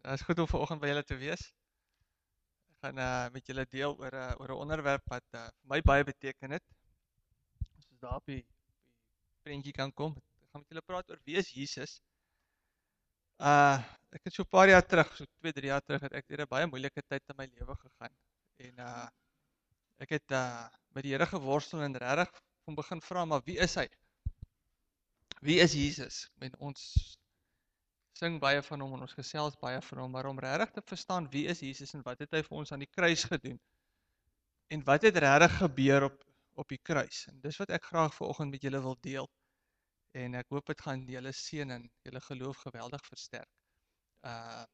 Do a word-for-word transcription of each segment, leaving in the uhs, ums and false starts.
Het is goed om vanoggend by julle te wees. Ek gaan uh, met julle deel oor 'n uh, oor 'n onderwerp wat uh, vir my baie beteken het. As ons daar op die, die prentjie kan kom. Ek gaan met julle praat oor wie is Jesus. Uh ek het so 'n paar jaar terug, so twee, drie jaar terug, het ek deur 'n baie moeilike tyd in my lewe gegaan. En uh ek het uh met die Here geworstel en regtig van begin vra, maar wie is hy? Wie is Jesus? En ons sing baie van hom en ons gesels baie van hom, maar om regtig te verstaan wie is Jesus en wat het hy vir ons aan die kruis gedoen en wat het regtig gebeur op op die kruis. En dis wat ek graag vanoggend met julle wil deel. En ek hoop dit gaan julle seën en julle geloof geweldig versterk. Uh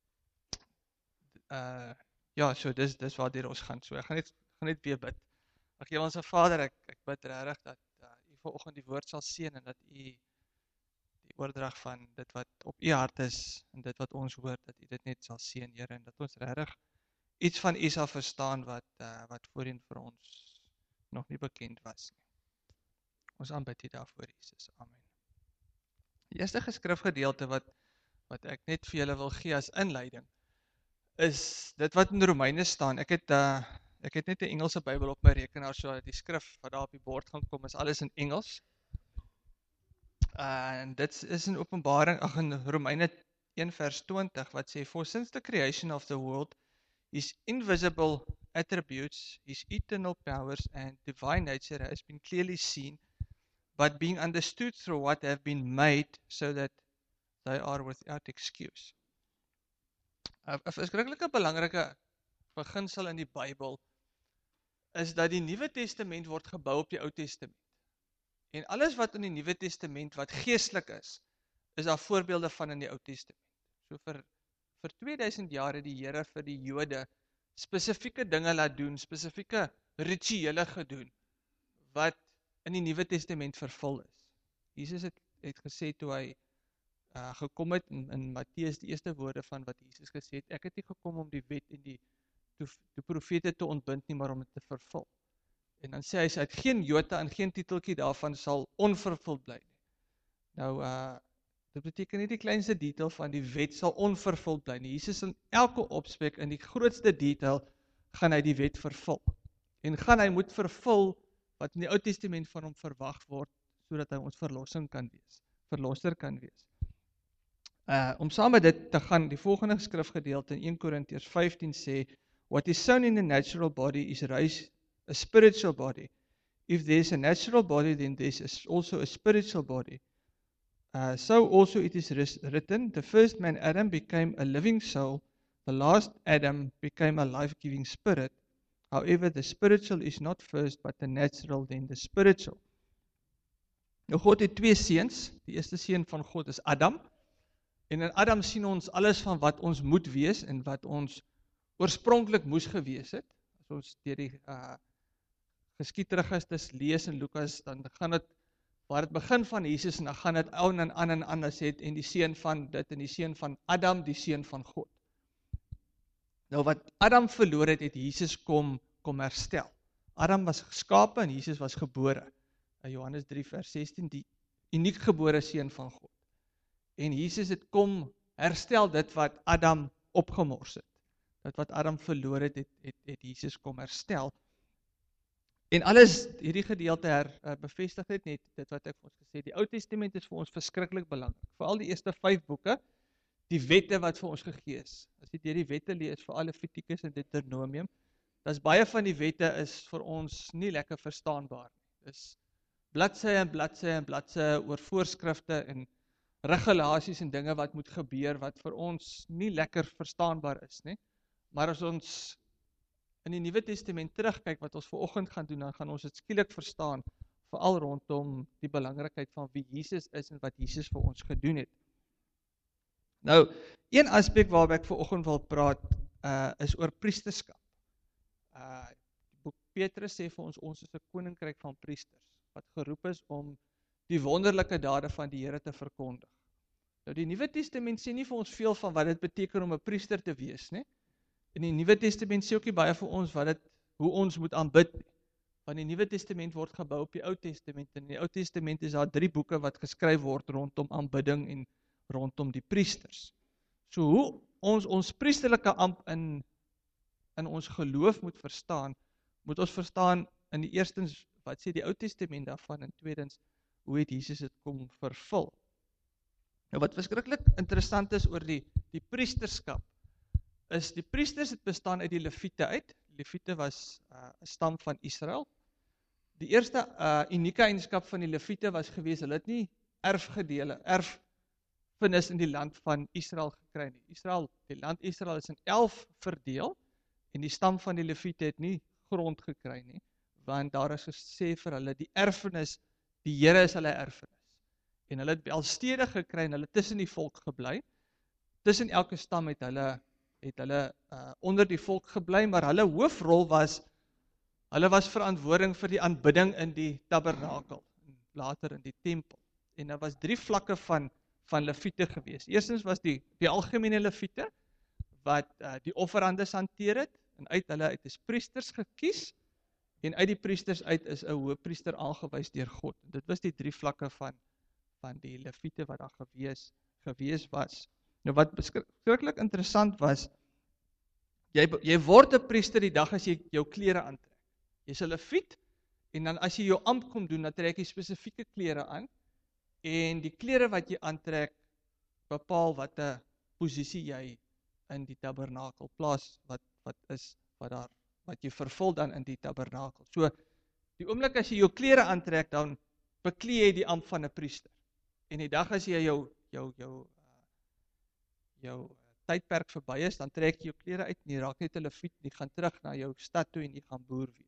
uh ja, so dis dis waartoe ons gaan. So ek gaan net gaan net weer bid. Ag Hemelse Vader, ek ek bid regtig dat uh, U vanoggend die woord sal seën en dat U die oordrag van dit wat op U hart is en dit wat ons hoor, dat U dit net sal seën, Here, en dat ons regtig iets van U sal verstaan wat uh, wat voorheen vir ons nog nie bekend was nie. Ons aanbid U daarvoor, Jesus. Amen. Die eerste geskrifgedeelte wat wat ek net vir julle wil gee as inleiding is dit wat in Romeine staan. Ek het uh, ek het net 'n Engelse Bybel op my rekenaar, so die skrif wat daar op die bord gaan kom is alles in Engels. Uh, en dit is in Openbaring, ag in Romeine een vers twintig wat sê, for since the creation of the world, his invisible attributes, his eternal powers and divine nature has been clearly seen, but being understood through what have been made, so that they are without excuse. 'n verskriklike belangrike beginsel in die Bybel is dat die Nuwe Testament word gebou op die Ou Testament. En alles wat in die Nuwe Testament wat geestelik is, is daar voorbeelde van in die Ou Testament. So vir vir tweeduisend jaar het die Here vir die Jode spesifieke dinge laat doen, spesifieke rituele gedoen wat in die Nuwe Testament vervul is. Jesus het het gesê toe hy uh, gekom het in, in Matteus, die eerste woorde van wat Jesus gesê het, ek het nie gekom om die wet en die die, die profete te ontbind nie, maar om dit te vervul. En dan sê hy, uit geen jota en geen titeltjie daarvan sal onvervuld bly nie. Nou, uh, dit beteken nie die kleinste detail van die wet sal onvervuld bly nie. Jesus in elke opspreek, in die grootste detail, gaan hy die wet vervul. En gaan hy moet vervul wat in die Ou Testament van hom verwag word, sodat hy ons verlossing kan wees, verlosser kan wees. Uh, om saam met dit te gaan, die volgende skrifgedeelte in een Korintiërs vyftien sê, what is sown in the natural body is raised a spiritual body. If there's a natural body, then there's also a spiritual body. Uh, so also it is written, the first man Adam became a living soul, the last Adam became a life-giving spirit. However, the spiritual is not first, but the natural, then the spiritual. Nou God het twee seuns. Die eerste seun van God is Adam. En in Adam sien ons alles van wat ons moet wees en wat ons oorspronklik moes gewees het. As ons deur die uh, geskiedregisters lees in Lukas, dan gaan dit, waar het begin van Jesus, en dan gaan dit aan en aan en aan, as het, en die seun van dit, en die seun van Adam, die seun van God. Nou wat Adam verloor het, het Jesus kom, kom herstel. Adam was geskape en Jesus was gebore. In Johannes drie vers sestien, die uniek gebore seun van God. En Jesus het kom herstel dit wat Adam opgemors het. Dat wat Adam verloor het, het, het, het Jesus kom herstel. En alles, hierdie gedeelte her, uh, bevestig dit net, dit wat ek vir ons gesê, die Ou Testament is vir ons verskriklik belangrik, veral die eerste vyf boeke, die wette wat vir ons gegee is. As jy deur die wette lees, veral Levitikus en Deuteronomium, dan is baie van die wette is vir ons nie lekker verstaanbaar nie. Dis bladsye en bladsye en bladsye oor voorskrifte en regulasies en dinge wat moet gebeur, wat vir ons nie lekker verstaanbaar is nie. Maar as ons in die Nuwe Testament terugkyk, wat ons vanoggend gaan doen, dan gaan ons dit skielik verstaan, veral rondom die belangrikheid van wie Jesus is en wat Jesus vir ons gedoen het. Nou, een aspek waarby ek vanoggend wil praat, uh, is oor priesterskap. Uh, die boek Petrus sê vir ons, ons is 'n koninkryk van priesters, wat geroep is om die wonderlike dade van die Here te verkondig. Nou, die Nuwe Testament sê nie vir ons veel van wat dit beteken om 'n priester te wees, nie? In die Nuwe Testament sê ook nie baie vir ons wat dit, hoe ons moet aanbid nie. Want die Nuwe Testament word gebou op die Ou Testament, en in die Ou Testament is daar drie boeke wat geskryf word rondom aanbidding en rondom die priesters. So hoe ons ons priesterlike amp in in ons geloof moet verstaan, moet ons verstaan in die eerstens wat sê die Ou Testament daarvan en tweedens hoe het Jesus dit kom vervul. Nou wat verskriklik interessant is oor die die priesterskap is die priesters het bestaan uit die Lewiete uit. Die Lewiete was 'n uh, stam van Israel. Die eerste uh, unieke eienskap van die Lewiete was gewees, hulle het nie erfgedele, erfenis in die land van Israel gekry nie. Israel, die land Israel is in elf verdeel en die stam van die Lewiete het nie grond gekry nie, want daar is gesê vir hulle die erfenis, die Here is hulle erfenis. En hulle het wel stede gekry en hulle tussen die volk gebly. Tussen elke stam het hulle het hulle uh, onder die volk gebly, maar hulle hoofrol was hulle was verantwoording vir die aanbidding in die tabernakel, later in die tempel. En daar was drie vlakke van van Lewiete gewees. Eerstens was die die algemene Lewiete wat uh, die offerandes hanteer het en uit hulle uit is priesters gekies en uit die priesters uit is 'n hoëpriester aangewys deur God. Dit was die drie vlakke van van die Lewiete wat daar gewees gewees was. Nou wat beskiklik interessant was, jy jy word 'n priester die dag as jy jou klere aantrek. Jy's 'n Lewiet en dan as jy jou ampt kom doen, dan trek jy spesifieke klere aan en die klere wat jy aantrek bepaal wat 'n posisie jy in die tabernakel plaas wat wat is wat daar wat jy vervul dan in die tabernakel. So die oomblik as jy jou klere aantrek, dan beklee jy die ampt van 'n priester. En die dag as jy jou jou jou jou tydperk verby is, dan trek jy jou klere uit en jy raak net 'n Lewiet en jy gaan terug na jou stad toe en jy gaan boer weer.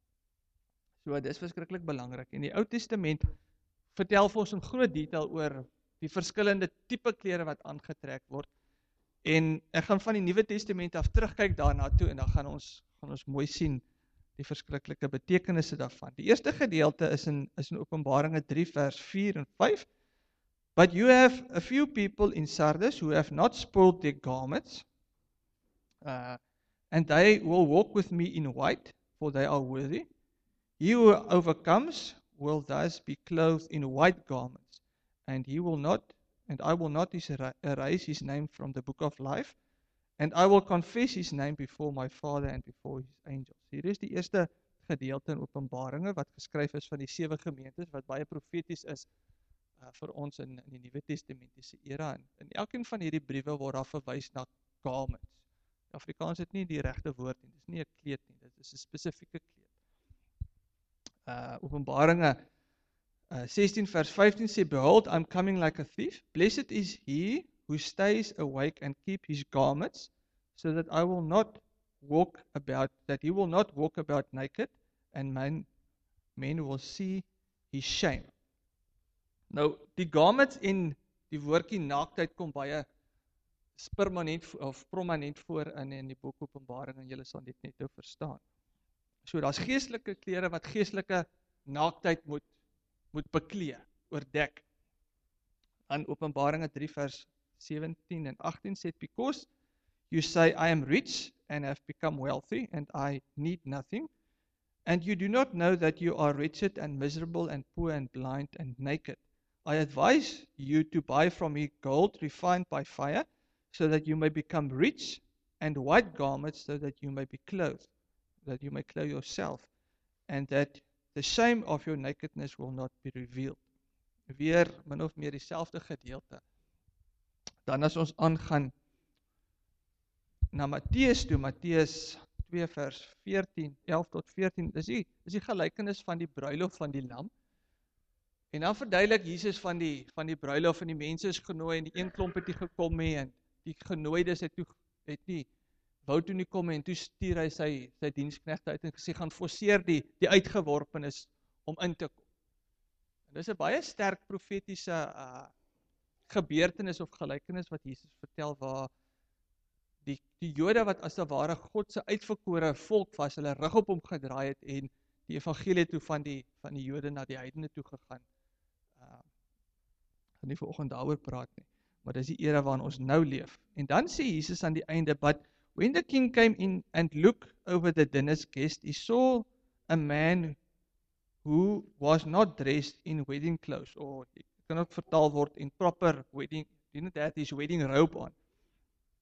So dis verskriklik belangrik. En die Ou Testament vertel vir ons in groot detail oor die verskillende tipe klere wat aangetrek word. En ek gaan van die Nuwe Testament af terugkyk daarna toe en dan gaan ons gaan ons mooi sien die verskriklike betekenisse daarvan. Die eerste gedeelte is in is in Openbaringe drie vers vier en vyf. But you have a few people in Sardis who have not spoiled their garments, uh, and they will walk with me in white, for they are worthy. He who overcomes will thus be clothed in white garments, and he will not, and I will not erase his name from the book of life, and I will confess his name before my Father and before his angels. Hier is die eerste gedeelte in Openbaringe wat geskryf is van die sewe gemeentes, wat baie profeties is uh, vir ons in, in die Nuwe Testamentiese era. En in elkeen van hierdie briewe word daar verwys na garments. Afrikaans het nie die regte woord nie, dit is nie 'n kleed nie, dit is 'n spesifieke kleed. Uh, Openbaringe uh, sixteen vers fifteen sê, Behold, I'm coming like a thief. Blessed is he who stays awake and keep his garments, so that I will not walk about, that he will not walk about naked, and men, men will see his shame. Nou, die garments en die woordjie naaktheid kom baie permanent of prominent voor in in die boek Openbaring en julle sal dit net nou verstaan. So daar's geestelike klere wat geestelike naaktheid moet moet beklee, oordek. In Openbaringe drie vers seventeen en eighteen sê, Because you say, I am rich and have become wealthy and I need nothing, and you do not know that you are wretched and miserable and poor and blind and naked. I advise you to buy from me gold refined by fire, so that you may become rich, and white garments, so that you may be clothed, that you may clothe yourself, and that the shame of your nakedness will not be revealed. Weer min of meer dieselfde gedeelte. Dan as ons aangaan na Matteus toe, Matteus twee vers veertien, elf tot veertien, is die, is die gelykenis van die bruilof van die lam. En dan verduidelik Jesus van die, van die bruilof en die mense is genooi en die een klomp het nie gekom mee en die genooides het, toe, het nie, wou toe nie kom en toe stuur hy sy, sy diensknegte uit en gesê, gaan forceer die, die uitgeworpenes om in te kom. En dis 'n baie sterk profetiese uh, gebeurtenis of gelykenis wat Jesus vertel waar die, die Jode wat as 'n ware God se uitverkore volk was, hulle rug op hom gedraai het en die evangelie toe van die, van die Jode na die heidene toe gegaan. Uh, ek gaan nie vanoggend daaroor praat nie, maar dis die era waarin ons nou leef. En dan sê Jesus aan die einde, But when the king came in and looked over the dinner's guest, he saw a man who was not dressed in wedding clothes, or it kan ook vertaal word in proper wedding, didn't have his wedding robe on.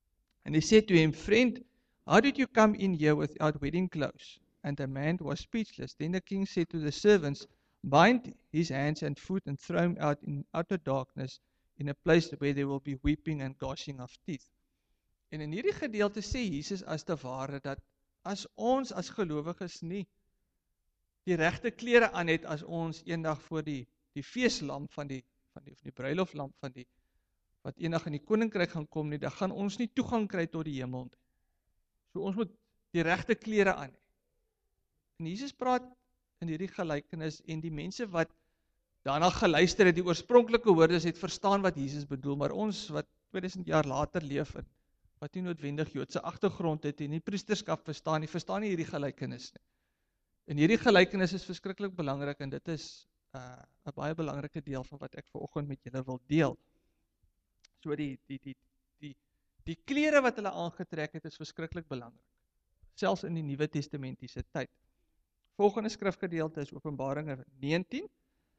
And he said to him, Friend, how did you come in here without wedding clothes? And the man was speechless. Then the king said to the servants, Bind his hands and feet and throw him out in utter darkness, in a place where there will be weeping and gnashing of teeth. En in hierdie gedeelte sê Jesus as te ware dat as ons as gelowiges nie die regte klere aan het as ons eendag voor die die feeslam van die van die, van die bruiloflam van die wat eendag in die koninkryk gaan kom nie, dan gaan ons nie toegang kry tot die hemel nie. So ons moet die regte klere aan hê. En Jesus praat in hierdie gelykenis en die mense wat daarna geluister het, die oorspronklike hoorders het verstaan wat Jesus bedoel, maar ons wat tweeduisend jaar later leef en wat nie noodwendig Joodse agtergrond het en nie priesterskap verstaan nie, verstaan nie hierdie gelykenis nie. En hierdie gelykenis is verskriklik belangrik en dit is 'n uh, baie belangrike deel van wat ek vanoggend met julle wil deel. So die die die die die klere wat hulle aangetrek het is verskriklik belangrik. Selfs in die Nuwe Testamentiese tyd. Volgende skrifgedeelte is Openbaring negentien.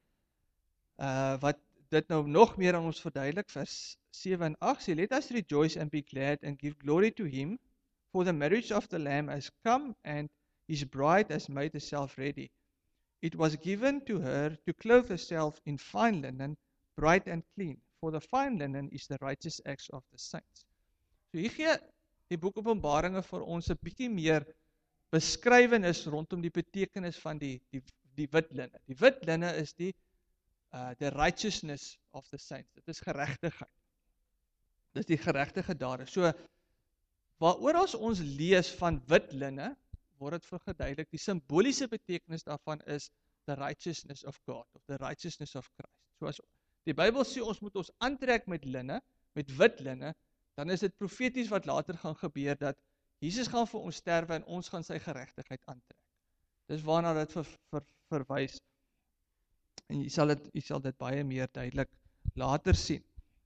Uh wat dit nou nog meer aan ons verduidelik, vers sewe en agt sê, Let us rejoice and be glad and give glory to him, for the marriage of the Lamb has come and his bride has made herself ready. It was given to her to clothe herself in fine linen, bright and clean, for the fine linen is the righteous acts of the saints. So hier gee die boek Openbaringe vir ons 'n bietjie meer beskrywenis rondom die betekenis van die die die wit linne. Die wit linne is die uh, the righteousness of the saints. Dit is geregtigheid. Dit is die geregtige dade. So waaroor as ons lees van wit linne, word dit verduidelik. Die simboliese betekenis daarvan is the righteousness of God of the righteousness of Christ. So as die Bybel sê ons moet ons aantrek met linne, met wit linne, dan is dit profeties wat later gaan gebeur dat Jesus gaan vir ons sterwe en ons gaan sy geregtigheid aantrek. Dis waarna dit ver, ver, verwys. En jy sal dit jy sal dit baie meer duidelik later sien.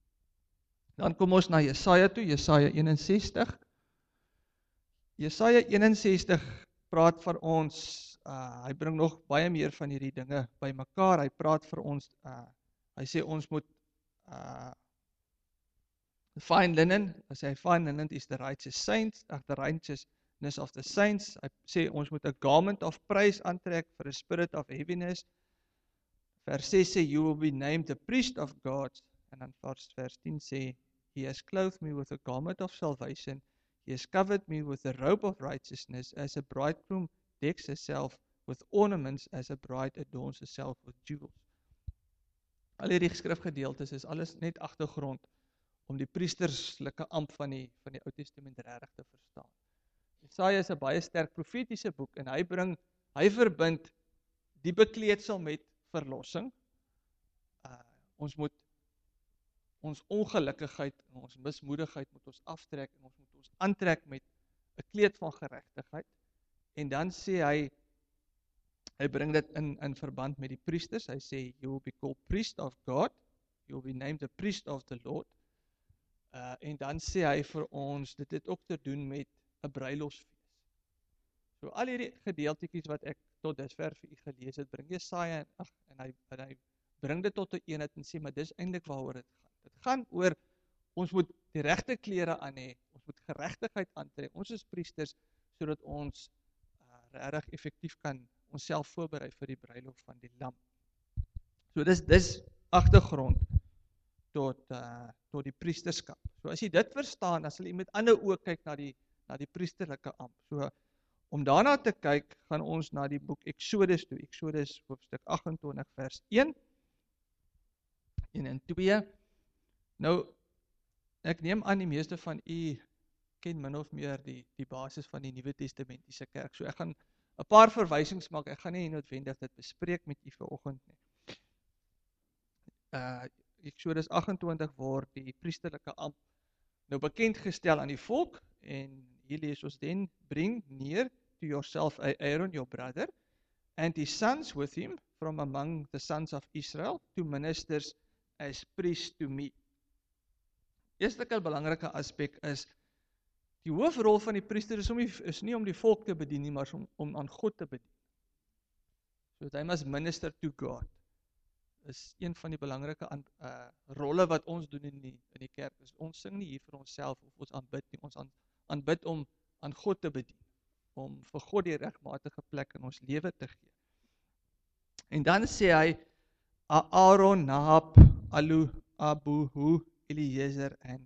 Dan kom ons na Jesaja toe, Jesaja eenensestig. Jesaja eenensestig praat vir ons, uh, hy bring nog baie meer van hierdie dinge bymekaar. Hy praat vir ons, uh, hy sê ons moet uh, fine linen, hy sê fine linen is the righteous saints, ag the righteousness of the saints. Hy sê ons moet 'n garment of praise aantrek for a spirit of heaviness. Vers ses sê you will be named the priest of God, en dan vers vers tien sê he has clothed me with a garment of salvation. He has covered me with a robe of righteousness, as a bridegroom decks herself with ornaments, as a bride adorns herself with jewels. Al hierdie skrifgedeeltes is alles net agtergrond om die priesterslike ampt van die van die Ou Testament regtig te verstaan. Jesaja is 'n baie sterk profetiese boek en hy bring hy verbind die bekleedsel met verlossing. Uh, ons moet ons ongelukkigheid en ons mismoedigheid moet ons aftrek en ons moet ons aantrek met 'n kleed van geregtigheid. En dan sê hy, hy bring dit in, in verband met die priesters. Hy sê, you will be called priest of God, you will be named the priest of the Lord. Uh, en dan sê hy vir ons, dit het ook te doen met 'n bruilofsfees. So al hierdie gedeeltetjies wat ek tot dusver vir u gelees het, bring Jesaja en, ag, en, hy, en hy bring dit tot 'n eenheid en sê, maar dis eintlik waaroor dit gaan. Dit gaan oor, ons moet die regte klere aan hê, ons moet geregtigheid aantrek, ons is priesters, sodat ons uh, regtig effektief kan onsself voorberei vir die bruilof van die lam. So dis, dis agtergrond tot, uh, tot die priesterskap. So as jy dit verstaan, dan sal jy met ander oë kyk na die, na die priesterlike ampt. So om daarna te kyk, gaan ons na die boek Exodus toe, Exodus hoofstuk agt en twintig vers een, een en twee. Nou, ek neem aan die meeste van u ken min of meer die, die basis van die Nuwe Testamentiese kerk. So ek gaan 'n paar verwysings maak, ek gaan nie noodwendig dit bespreek met u vanoggend nie. Uh, Exodus agt en twintig word die priesterlike ampt nou bekend gestel aan die volk, en hier lees ons, then bring near to yourself Aaron your brother, and his sons with him from among the sons of Israel, to ministers as priests to me. Eerste belangrike aspek is, die hoofrol van die priester is, om die, is nie om die volk te bedien nie, maar om, om aan God te bedien. So they must minister to God. is een van die belangrike aan, uh, rolle wat ons doen in die, in die kerk. Is ons sing nie hier vir onsself of ons aanbid nie, ons aan, aanbid om aan God te bedien, om vir God die regmatige plek in ons lewe te gee. En dan sê hy, Aaron, Nahab, Alu, Abuhu, Eliezer en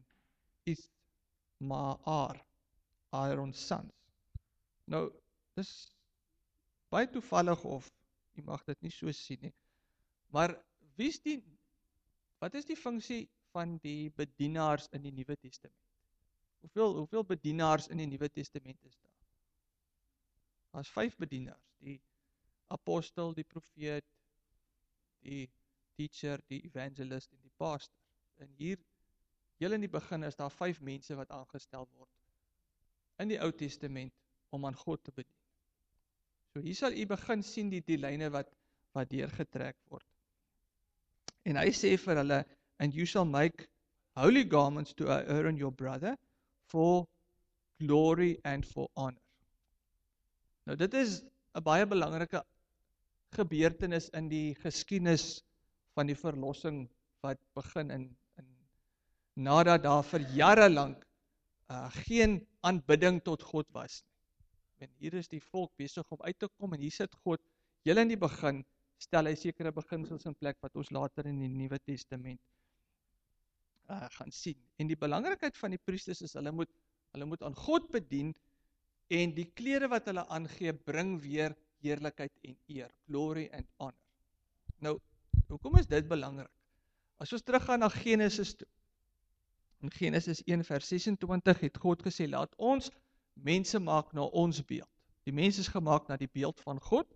Ismaar, Aaron's sons. Nou, dis baie toevallig of, jy mag dit nie so sien nie, maar wie is die, wat is die funksie van die bedienaars in die Nuwe Testament? Hoeveel, hoeveel bedienaars in die Nuwe Testament is daar? Daar is vyf bedienaars, die apostel, die profeet, die teacher, die evangelist en die pastor. En hier, heel in die begin is daar vyf mense wat aangestel word in die Ou Testament om aan God te bedien. So hier sal u begin sien die, die lyne wat, wat deurgetrek word. En hy sê vir hulle, and you shall make holy garments to Aaron your brother for glory and for honor. Nou dit is 'n baie belangrike gebeurtenis in die geskiedenis van die verlossing wat begin in, in nadat daar vir jare lank uh, geen aanbidding tot God was nie. En hier is die volk besig om uit te kom en hier sit God, heel in die begin, stel hy sekere beginsels in plek wat ons later in die Nuwe Testament uh, gaan sien. En die belangrikheid van die priesters is, hulle moet, hulle moet aan God bedien en die klere wat hulle aangee, bring weer heerlikheid en eer, glory and honor. Nou, hoekom is dit belangrik? As ons teruggaan na Genesis toe, in Genesis een vers sesentwintig het God gesê, laat ons mense maak na ons beeld. Die mens is gemaak na die beeld van God,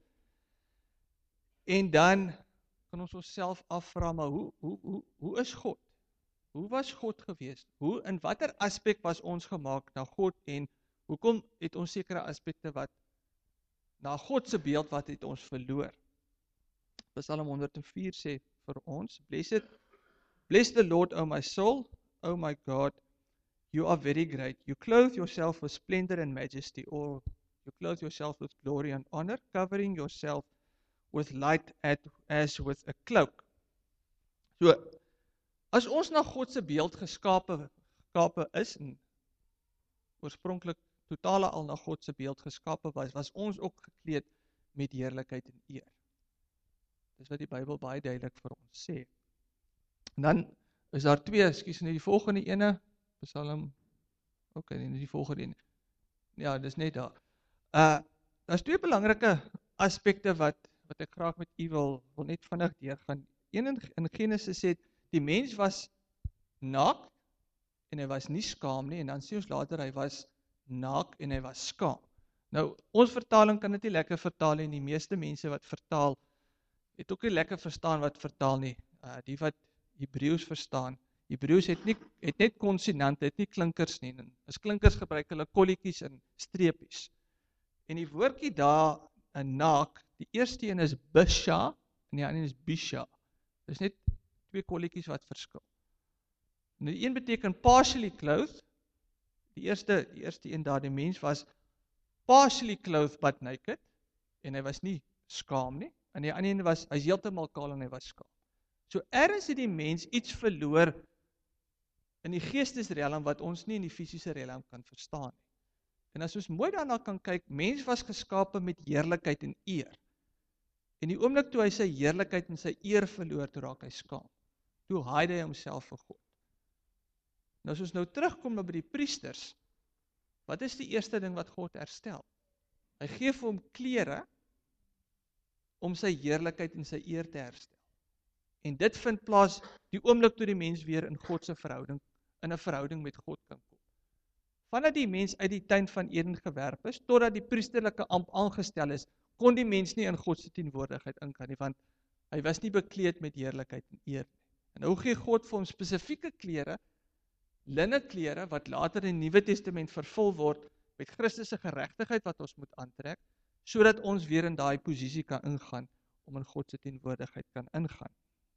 en dan kan ons onsself afvra, maar hoe, hoe, hoe, hoe is God? Hoe was God gewees? Hoe, in watter aspek was ons gemaak na God, en hoekom het ons sekere aspekte wat na God se beeld wat het ons verloor? Psalm honderd en vier sê vir ons, Blessed, bless the Lord, O my soul, O my God, you are very great. You clothe yourself with splendor and majesty, or you clothe yourself with glory and honor, covering yourself with light as with a cloak. So, as ons na God se beeld geskape, geskape is, en oorspronklik totale al na God se beeld geskape was, was ons ook gekleed met heerlikheid en eer. Dis wat die Bybel baie duidelik vir ons sê. En dan is daar twee, ekskuus, in die volgende ene, Psalm, ok, in die volgende ene, ja, dis net daar. Uh, daar is twee belangrike aspekte wat, wat ek graag met u wil, wil net vinnig deurgaan. Een in, in Genesis sê, die mens was naak, en hy was nie skaam nie, en dan sê ons later, hy was naak, en hy was skaam. Nou, ons vertaling kan dit nie lekker vertaal, en die meeste mense wat vertaal, het ook nie lekker verstaan wat vertaal nie. Uh, die wat Hebreëus verstaan, Hebreëus het, nie, het net konsonante, het nie klinkers nie, en as klinkers gebruik hulle kolletjies en streepies. En die woordjie daar, in naak, die eerste een is bisha, en die ander is bisha. Dit is net twee kolletjies wat verskil. En die een beteken partially clothed, die eerste, die eerste een daar, die mens was partially clothed but naked, en hy was nie skaam nie, en die ander een was, hy is heeltemal kaal en hy was skaam. So ergens het die mens iets verloor in die geestesrealm wat ons nie in die fisiese realm kan verstaan nie. En as ons mooi daarna kan kyk, mens was geskape met heerlikheid en eer. En die oomblik toe hy sy heerlikheid en sy eer verloor, toe raak hy skaam. Toe hide hy homself vir God. Nou as ons nou terugkom na by die priesters, wat is die eerste ding wat God herstel? Hy gee vir hom klere om sy heerlikheid en sy eer te herstel. En dit vind plaas die oomblik toe die mens weer in God se verhouding, in 'n verhouding met God kan kom. Vandat die mens uit die tuin van Eden gewerp is, totdat die priesterlike amp aangestel is, kon die mens nie in God se teenwoordigheid ingaan nie, want hy was nie bekleed met heerlikheid en eer nie. En nou gee God vir hom spesifieke klere, linne klere, wat later in die Nuwe Testament vervul word, met Christus se geregtigheid wat ons moet aantrek, sodat ons weer in daai posisie kan ingaan, om in God se teenwoordigheid kan ingaan.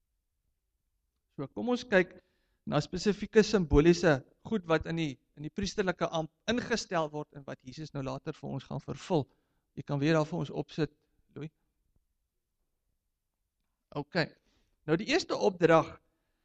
So kom ons kyk na spesifieke simboliese goed wat in die, in die priesterlike amp ingestel word, en wat Jesus nou later vir ons gaan vervul. Jy kan weer daar vir ons opsit, Louis. Ok, Nou die eerste opdrag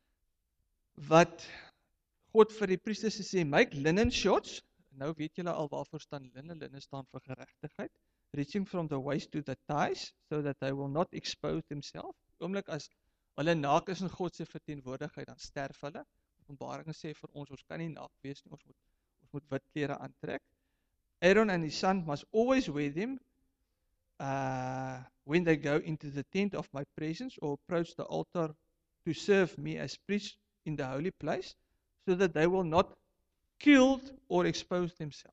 wat God vir die priesters sê, make linen shots. Nou weet julle al waarvoor staan linne. Linne staan vir geregtigheid. Reaching from the waist to the thighs, so that they will not expose themselves. Oomlik as hulle naak is in God se verteenwoordigheid, dan sterf hulle. Openbaring sê vir ons, ons kan nie naak wees nie, ons moet, ons moet wit klere aantrek. Aaron and his son must always wear them uh, when they go into the tent of my presence or approach the altar to serve me as priest in the holy place, so that they will not kill or expose themselves.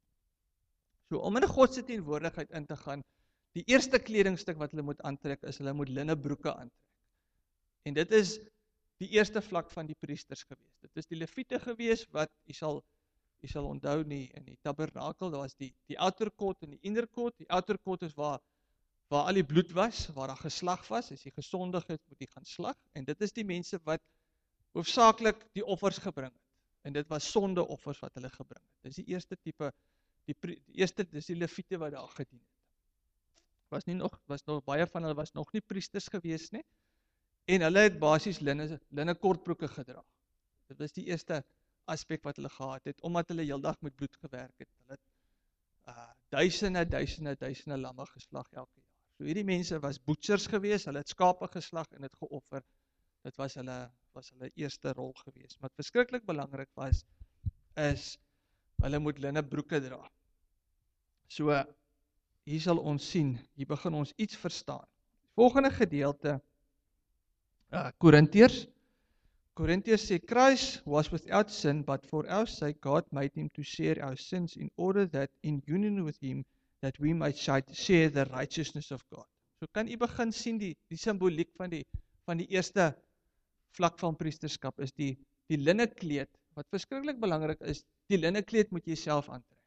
So om in 'n God se teenwoordigheid in te gaan, die eerste kledingstuk wat hulle moet aantrek is, hulle moet linne broeke aantrek. En dit is die eerste vlak van die priesters gewees. Dit is die leviete gewees wat, jy sal, jy sal onthou nie, in die tabernakel, daar was die, die outer court en die inner court. Die outer court is waar, waar al die bloed was, waar daar geslag was. As jy gesondig het, moet jy gaan slag. En dit is die mense wat hoofsaaklik die offers gebring het. En dit was sondeoffers wat hulle gebring het. Dis die eerste tipe, die, die eerste, dis die leviete wat daar gedien het. Was nie nog, was nog, baie van hulle was nog nie priesters gewees nie. En hulle het basies linne, linne kortbroeke gedra. Dit was die eerste aspek wat hulle gehad het, omdat hulle heeldag met bloed gewerk het. Hulle het uh, duisende, duisende, duisende lamme geslag elke jaar. So hierdie mense was butchers gewees, hulle het skape geslag en het geoffer. Dit was hulle, was hulle eerste rol gewees. Wat verskriklik belangrik was, is, hulle moet linne broeke dra. So, hier sal ons sien, hier begin ons iets verstaan. Volgende gedeelte, Uh, Korintiërs. Korintiërs sê, Christ was without sin, but for our sake God made him to share our sins in order that in union with him that we might share the righteousness of God. So kan u begin sien die, die symboliek van die, van die eerste vlak van priesterskap is die, die linne kleed, wat verskriklik belangrik is, die linne kleed moet jy self aantrek.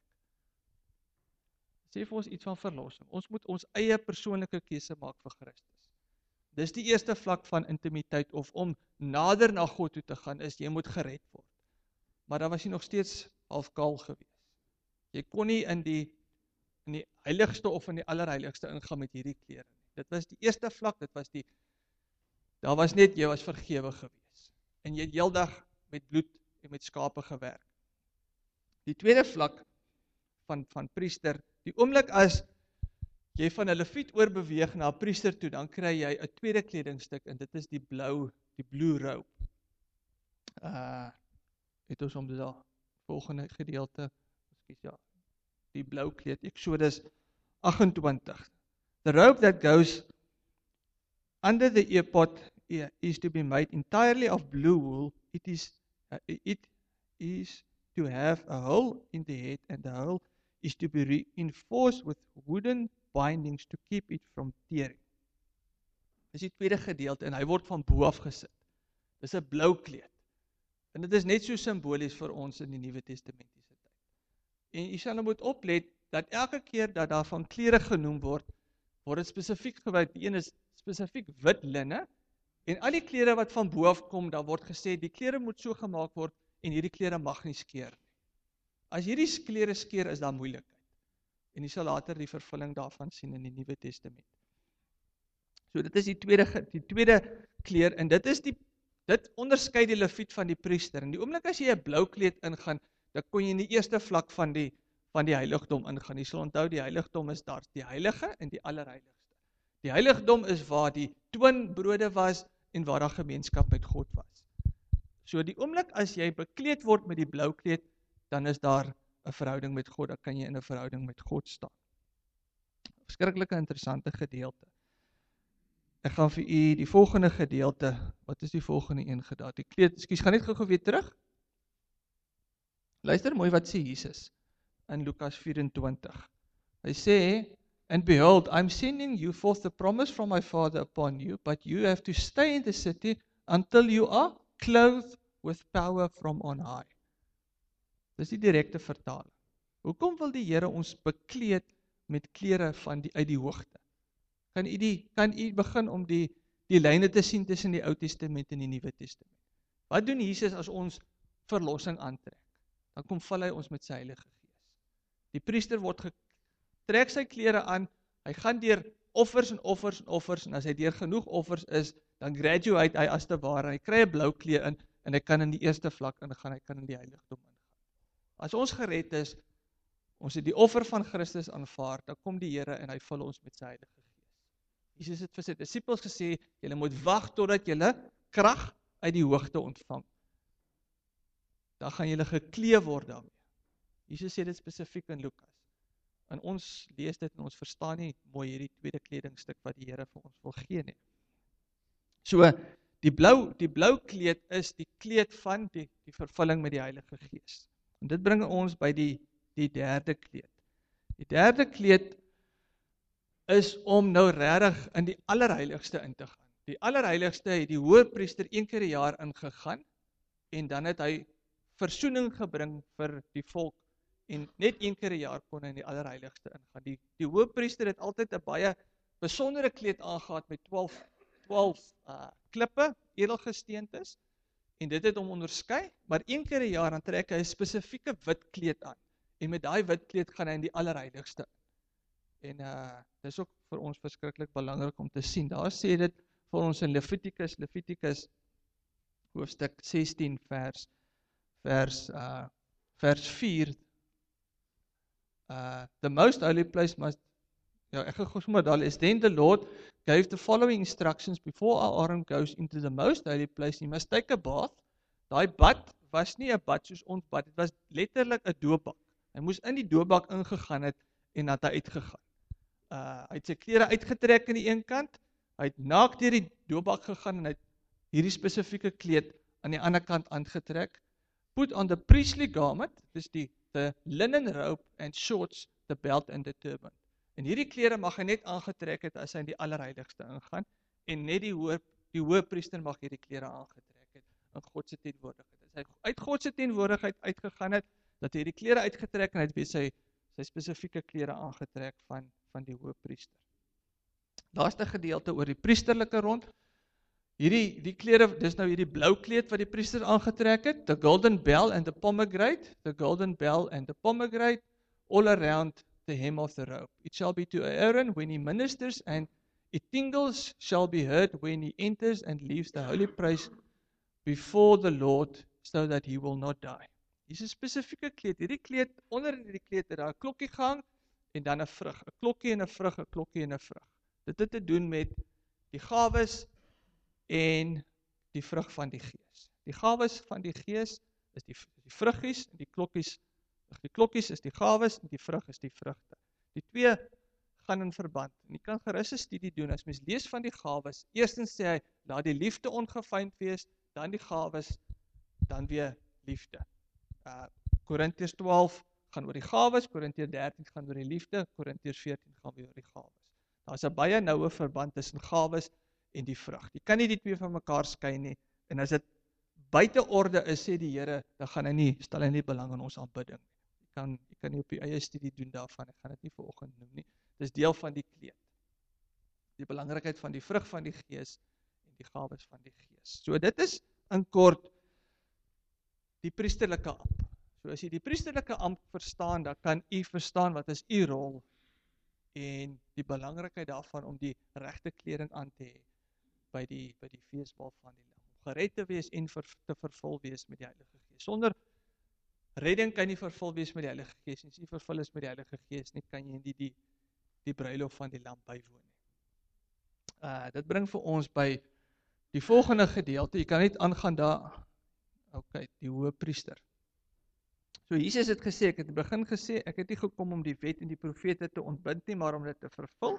Sê vir ons iets van verlossing. Ons moet ons eie persoonlike keuse maak vir Christus. Dis die eerste vlak van intimiteit, of om nader na God toe te gaan, is jy moet gered word. Maar dan was jy nog steeds half kaal gewees. Jy kon nie in die, in die heiligste of in die allerheiligste ingaan met hierdie klere. Dit was die eerste vlak, dit was die, daar was net, jy was vergewe gewees. En jy het heeldag met bloed en met skape gewerk. Die tweede vlak van, van priester, die oomblik as jy van 'n leviet oorbeweeg na 'n priester toe, dan kry jy 'n tweede kledingstuk, en dit is die blou, die blue robe. Uh, het ons om die volgende gedeelte, excuse, ja, die blou kleed, Exodus agt-en-twintig. The robe that goes under the earpod is to be made entirely of blue wool. It is, uh, it is to have a hole in the head, and the hole is to be reinforced with wooden bindings to keep it from tearing. Dis die tweede gedeelte, en hy word van bo af gesit. Dis 'n blou kleed. En dit is net so simbolies vir ons in die Nuwe Testamentiese tyd. En jy sal moet oplet, dat elke keer dat daar van klere genoem word, word dit spesifiek gewys. Die een is spesifiek wit linne, en al die klere wat van bo af kom, daar word gesê, die klere moet so gemaak word, en hierdie klere mag nie skeer nie. As hierdie klere skeer, is daar moeilikheid. En jy sal later die vervulling daarvan sien in die Nuwe Testament. So dit is die tweede, die tweede kleer, en dit is die, dit onderskei die leviet van die priester. En die oomblik as jy 'n blou kleed ingaan, dan kon jy in die eerste vlak van die, van die heiligdom ingaan. Jy sal onthou, die heiligdom is daar, die heilige en die allerheiligste. Die heiligdom is waar die toonbrode was, en waar daar gemeenskap met God was. So die oomblik as jy bekleed word met die blou kleed, dan is daar 'n verhouding met God, dan kan jy in 'n verhouding met God staan. Verskriklike interessante gedeelte. Ek gaan vir u die volgende gedeelte, wat is die volgende een gedaan? Die kleed, ekskuus, gaan net gou-gou weer terug. Luister mooi wat sê Jesus in Lukas vyf-en-twintig. Hy sê, and behold, I'm sending you forth the promise from my Father upon you, but you have to stay in the city until you are clothed with power from on high. Dis die direkte vertaling. Hoekom wil die Here ons bekleed met klere van die, uit die hoogte? Kan u die, kan u begin om die, die lyne te sien tussen die Ou Testament en die Nuwe Testament? Wat doen Jesus as ons verlossing aantrek? Dan kom val hy ons met sy Heilige Gees. Die priester word getrek sy klere aan, hy gaan deur offers en offers en offers, en as hy deur genoeg offers is, dan graduate hy as te ware, hy kry 'n blou kleur in, en hy kan in die eerste vlak ingaan, hy kan in die heiligdom ingaan. As ons gered is, ons het die offer van Christus aanvaar, dan kom die Here en hy vul ons met sy Heilige Gees. Jesus het vir sy disippels gesê, julle moet wag totdat julle krag uit die hoogte ontvang. Dan gaan julle geklee word daarmee. Jesus sê dit spesifiek in Lukas. En ons lees dit en ons verstaan nie mooi hierdie tweede kledingstuk wat die Here vir ons wil gee nie. So, die blou, die blou kleed is die kleed van die, die vervulling met die Heilige Gees. En dit bring ons by die, die derde kleed. Die derde kleed is om nou regtig in die allerheiligste in te gaan. Die allerheiligste het die hoëpriester een keer 'n jaar ingegaan, en dan het hy versoening gebring vir die volk, en net een keer 'n jaar kon hy in die allerheiligste ingaan. Die, die hoëpriester het altyd 'n baie besondere kleed aangehad met twaalf, twaalf uh, klippe, edelgesteentes, en dit het hom onderskei, maar een keer 'n jaar dan trek hy 'n spesifieke wit kleed aan, en met daai wit kleed gaan hy in die allerheiligste. En uh, dit is ook vir ons verskriklik belangrik om te sien. Daar sê dit vir ons in Levitikus, Levitikus hoofstuk sestien vers vers uh, vers vier. Uh, the most holy place must, ja, ek gaan sommer daar lees. Then the Lord gave the following instructions before Aaron goes into the most holy place. He must take a bath. Daai bad was nie 'n bad soos ons bad, dit was letterlik 'n doopbak. Hy moes in die doopbak ingegaan het en dat hy uitgegaan. Uh, hy het sy klere uitgetrek aan die een kant, hy het naak deur die doopbak gegaan en hy het hierdie spesifieke kleed aan die ander kant aangetrek. Put on the priestly garment, dis die the linen robe and shorts, the belt and the turban. En hierdie klere mag hy net aangetrek het as hy in die allerheiligste ingaan, en net die hoë die hoëpriester mag hierdie klere aangetrek het in God se teenwoordigheid. As hy uit God se teenwoordigheid uitgegaan het, dat hy hierdie klere uitgetrek en hy het weer sy sy spesifieke klere aangetrek van van die hoëpriester. Laaste gedeelte oor die priesterlike rond. Hierdie die klere, dis nou hierdie blou kleed wat die priester aangetrek het, the golden bell and the pomegranate, the golden bell and the pomegranate, all around the hem of the robe. It shall be to Aaron when he ministers, and its tingles shall be heard when he enters and leaves the holy place before the Lord, so that he will not die. Hier is 'n spesifieke kleed. Hierdie kleed, onder hierdie kleed het daar 'n klokkie gehang en dan 'n vrug. 'n Klokkie en 'n vrug, 'n klokkie en 'n vrug. Dit het te doen met die gawes en die vrug van die Gees. Die gawes van die Gees is die, die vruggies, en die klokkies, die klokkies is die gawes, en die vrug is die vrugte. Die twee gaan in verband. En jy kan gerus 'n studie doen, as mens lees van die gawes, eerstens sê hy, laat die liefde ongefeind wees, dan die gawes, dan weer liefde. Uh, Korintiërs twaalf gaan oor die gawes, Korintiërs dertien gaan oor die liefde, Korintiërs veertien gaan weer oor die gawes. Daar is 'n baie noue verband tussen gawes en die vrug. Jy kan nie die twee van mekaar skei nie, en as dit buite orde is, sê die Here, dan gaan hy nie, stel hy nie belang in ons aanbidding. Jy kan, jy kan nie op die eie studie doen daarvan, ek gaan dit nie vanoggend noem nie. Dit is deel van die kleed. Die belangrikheid van die vrug van die Gees en die gawes van die Gees. So dit is in kort die priesterlike ampt. So as jy die priesterlike ampt verstaan, dan kan u verstaan wat is u rol en die belangrikheid daarvan om die regte kleding aan te hê by die by die feesmaal van die Lam. Om gered te wees en ver, te vervul wees met die Heilige Gees. Sonder redding kan nie vervul wees met die Heilige Gees. En as jy vervul is met die Heilige Gees, nie kan jy nie die die bruilof van die Lam bywoon nie. Uh, dit bring vir ons by die volgende gedeelte. Jy kan net aangaan daar. OK, die hoëpriester. So Jesus het gesê, ek het in die begin gesê, ek het nie gekom om die wet en die profete te ontbind nie, maar om dit te vervul.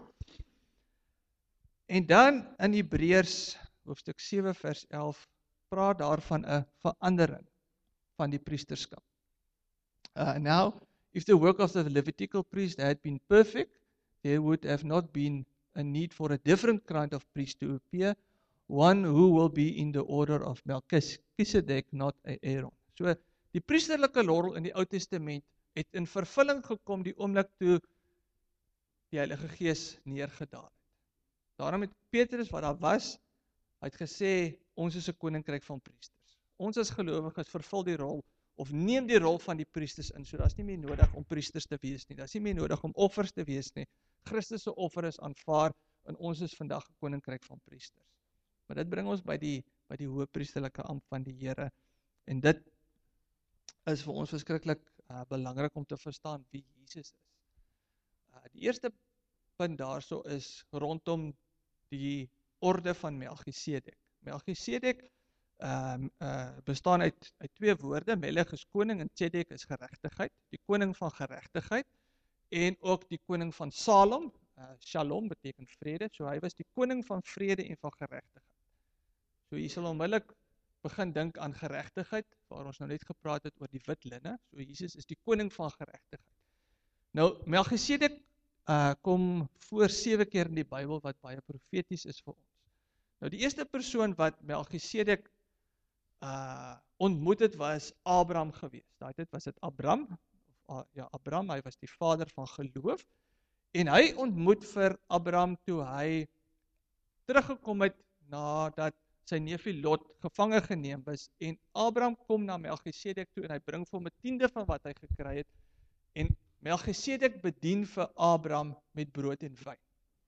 En dan in Hebreërs hoofstuk sewe vers elf praat daarvan 'n verandering van die priesterskap. Uh, now, if the work of the Levitical priest had been perfect, there would have not been a need for a different kind of priest to appear, one who will be in the order of Melchizedek, not Aaron. So, die priesterlike rol in die Ou Testament het in vervulling gekom die oomblik toe die Heilige Gees neergedaal het. Daarom het Petrus, wat daar was, hy het gesê, ons is 'n koninkryk van priesters. Ons as gelowiges vervul die rol, of neem die rol van die priesters in, so daar is nie meer nodig om priesters te wees nie, daar is nie meer nodig om offers te wees nie. Christus se offer is aanvaar, en ons is vandag 'n koninkryk van priesters. Maar dit bring ons by die, by die hoëpriesterlike ampt van die Here. En dit is vir ons verskriklik uh, belangrik om te verstaan wie Jesus is. Uh, die eerste punt daarso is rondom die orde van Melchisedek. Melchisedek um, uh, bestaan uit, uit twee woorde, Melech is koning en Tzedek is geregtigheid, die koning van geregtigheid en ook die koning van Salom, uh, Shalom beteken vrede, so hy was die koning van vrede en van geregtigheid. So jy sal onmiddellik begin dink aan geregtigheid, waar ons nou net gepraat het oor die wit linne, so Jesus is die koning van geregtigheid. Nou, Melchisedek uh, kom voor sewe keer in die Bybel wat baie profeties is vir ons. Nou die eerste persoon wat Melchisedek uh, ontmoet het was Abraham geweest. Daai tyd was dit Abram, of, uh, ja Abram, hy was die vader van geloof, en hy ontmoet vir Abram toe hy teruggekom het nadat sy neefie Lot gevange geneem is, en Abraham kom na Melchisedek toe, en hy bring vir hom 'n tiende van wat hy gekry het, en Melchisedek bedien vir Abraham met brood en wyn.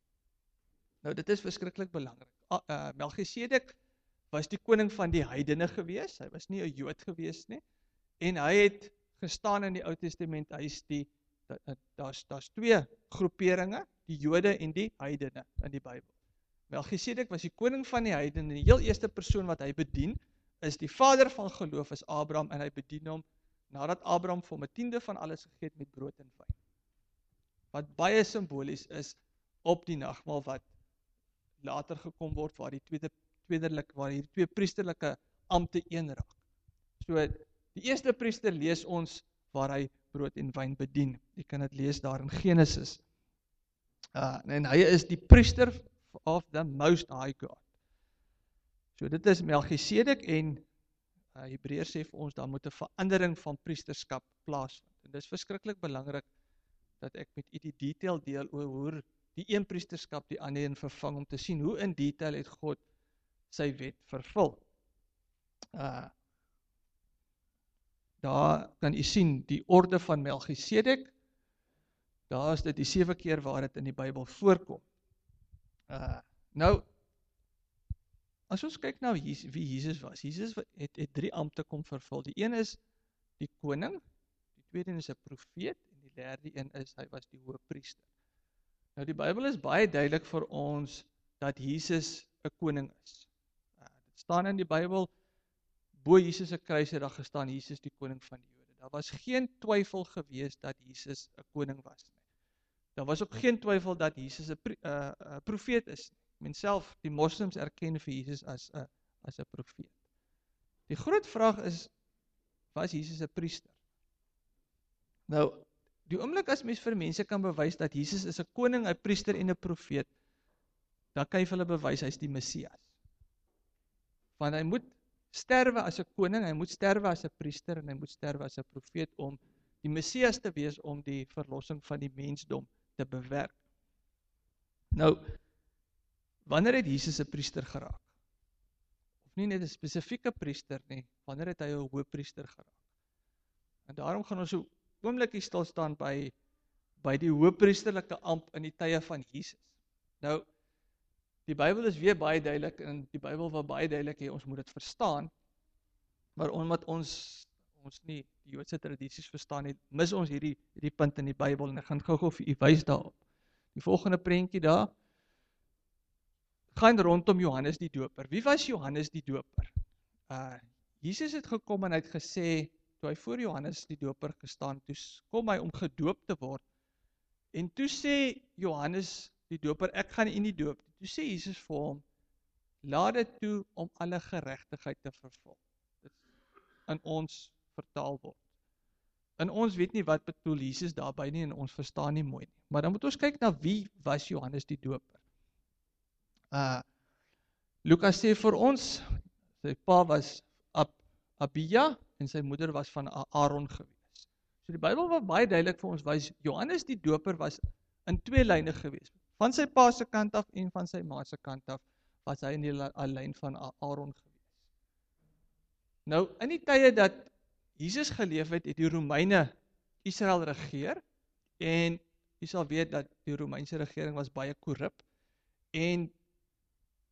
Nou dit is verskriklik belangrik. Uh, Melchisedek was die koning van die heidene gewees, hy was nie 'n Jood gewees nie, en hy het gestaan in die Ou Testament, hy is die, daar's daar's twee groeperinge, die Jode en die heidene in die Bybel. Melchisedek was die koning van die heidene, en die heel eerste persoon wat hy bedien, is die vader van geloof, is Abraham, en hy bedien hom, nadat Abraham vir hom 'n tiende van alles gegee het met brood en wyn. Wat baie simbolies is op die nagmaal wat later gekom word, waar die tweede, tweederlik, waar hier twee priesterlike ampte een raak. So, die eerste priester lees ons waar hy brood en wyn bedien. Jy kan dit lees daar in Genesis. Uh, en hy is die priester of the Most High God. So dit is Melchisedek, en uh, Hebreërs sê vir ons, daar moet 'n verandering van priesterskap plaasvind. En dit is verskriklik belangrik dat ek met u die detail deel oor hoe die een priesterskap die ander een vervang, om te sien hoe in detail het God sy wet vervul. Uh, daar kan u sien die orde van Melchisedek, daar is dit die sewe keer waar dit in die Bybel voorkom. Uh, nou, as ons kyk na wie, wie Jesus was, Jesus het, het drie ampte kom vervul. Die een is die koning, die tweede is 'n profeet, en die derde een is, hy was die hoëpriester. Nou die Bybel is baie duidelik vir ons, dat Jesus 'n koning is. Uh, dit staan in die Bybel, bo Jesus se kruis het daar gestaan, Jesus die koning van die Jode. Daar was geen twyfel gewees dat Jesus 'n koning was nie. Daar was ook geen twyfel dat Jesus 'n uh, uh, profeet is. Mens self, die moslims erken vir Jesus as 'n as 'n profeet. Die groot vraag is, was Jesus 'n priester? Nou, die oomblik as mens vir mense kan bewys dat Jesus is 'n koning, 'n priester en 'n profeet, dan kan jy vir hulle bewys hy is die Messias. Want hy moet sterwe as 'n koning, hy moet sterwe as 'n priester en hy moet sterwe as 'n profeet om die Messias te wees, om die verlossing van die mensdom te bewerk. Nou, wanneer het Jesus 'n priester geraak? Of nie net 'n spesifieke priester nie, wanneer het hy 'n hoëpriester geraak? En daarom gaan ons so oomblikie stil staan by, by die hoëpriesterlike ampt in die tye van Jesus. Nou, die Bybel is weer baie duidelik, en die Bybel wil baie duidelik hê, ons moet dit verstaan, maar omdat ons, ons nie die Joodse tradisies verstaan het, mis ons hierdie, hierdie punt in die Bybel, en ek gaan gou-gou vir u wys daarop. Die volgende prentjie daar, gaan rondom Johannes die Doper. Wie was Johannes die Doper? Uh, Jesus het gekom en hy het gesê, toe hy voor Johannes die Doper gestaan, toe kom hy om gedoop te word, en toe sê Johannes die Doper, ek gaan in die doop. Toe sê Jesus vir hom, laat dit toe om alle geregtigheid te vervul. Dit in ons vertaal word. En ons weet nie wat bedoel Jesus daarby nie, en ons verstaan nie mooi nie. Maar dan moet ons kyk na wie was Johannes die Doper. Uh, Lukas sê vir ons, sy pa was Ab, Abia, en sy moeder was van Aaron gewees. So die Bybel wat baie duidelik vir ons wys, Johannes die Doper was in twee lyne gewees. Van sy pa se kant af en van sy ma se kant af was hy in die lyn van Aaron gewees. Nou, in die tye dat Jesus geleef het, het die Romeine Israel regeer, en jy sal weet dat die Romeinse regering was baie korrup, en